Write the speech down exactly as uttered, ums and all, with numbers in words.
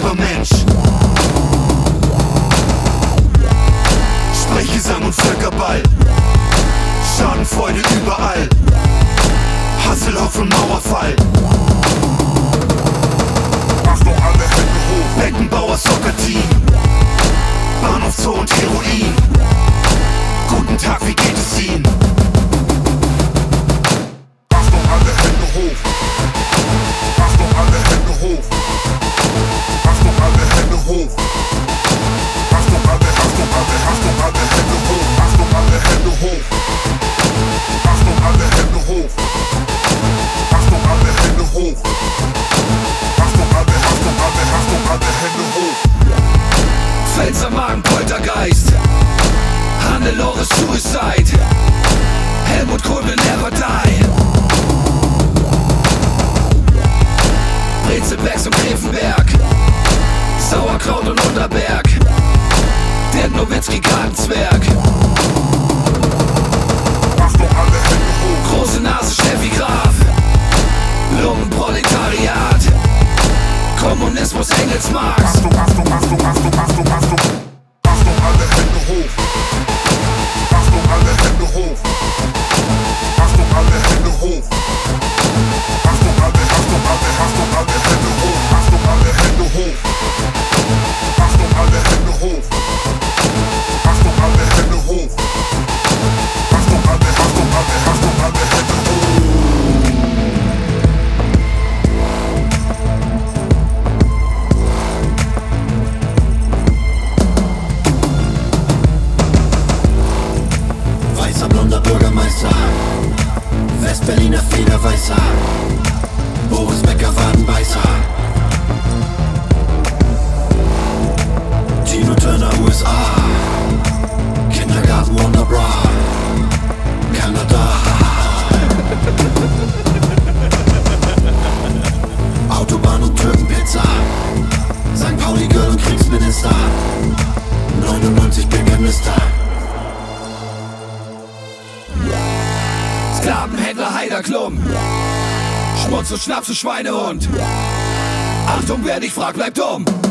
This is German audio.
Übermensch. Sprechgesang und Völkerball, Schadenfreude überall, Hasselhoff und Mauerfall. Achtung, alle Hände hoch. Beckenbauer Soccer-Team, Bahnhof Zoo und Heroin. Guten Tag, wie geht es Ihnen? Achtung, alle Hände hoch. Achtung, alle Hände hoch. Achtung, alle Hände hoch. Achtung, alle, Achtung, alle, Achtung, alle Hände hoch. Achtung, alle Hände hoch. Achtung, alle Hände hoch. Achtung, alle Hände hoch. Achtung, alle, Achtung, alle, Achtung, alle Hände hoch. Pfälzer Magen, Poltergeist, Hannelore Suicide, Helmut Kohl will never die. Brezelbecks und Grevenberg, Sauerkraut und Unterberg, Dirk Nowitzki Gartenzwerg. Achtung, alle Hände hoch. Große Nase Steffi Graf, Lungenproletariat, Kommunismus Engelsmarx. Achtung, Achtung, Achtung, Achtung, Achtung, Achtung. Achtung, alle Hände hoch. Achtung, alle Hände hoch. Achtung, alle Hände hoch. Achtung, alle, Achtung, alle, Achtung, alle Hände hoch. Achtung, alle Hände hoch. Achtung, alle Hände hoch. Achtung, alle Hände hoch. Achtung, alle, Achtung, alle, Achtung, alle Hände hoch. Weißer, blonder Bürgermeister, Westberliner Federweißer, Boris Becker Wadenbeißer, Tino Turner U S A, Kindergarten Wonderbra, Kanada. Autobahn und Türkenpizza, Sankt Pauli Girl und Kriegsminister, neunundneunzig Bürgermeister. Sklavenhändler Heiderklum, Schmutz und Schnaps und Schweinehund. Achtung, wer dich fragt, bleibt dumm.